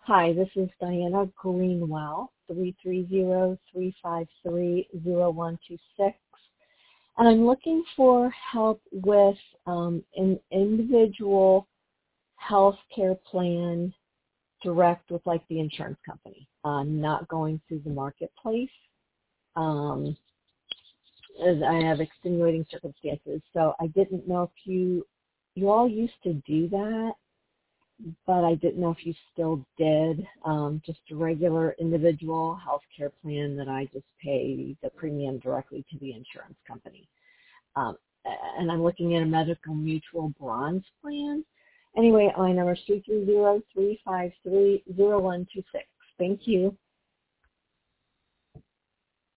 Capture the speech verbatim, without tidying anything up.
Hi, this is Diana Greenwell, three three zero, three five three, zero one two six. And I'm looking for help with um, an individual health care plan direct with like the insurance company, uh, not going through the marketplace. Um, as I have extenuating circumstances, so I didn't know if you you all used to do that, but I didn't know if you still did. Um, just a regular individual health care plan that I just pay the premium directly to the insurance company. Um, and I'm looking at a medical mutual bronze plan. Anyway, my number is three three zero, three five three, zero one two six. Thank you.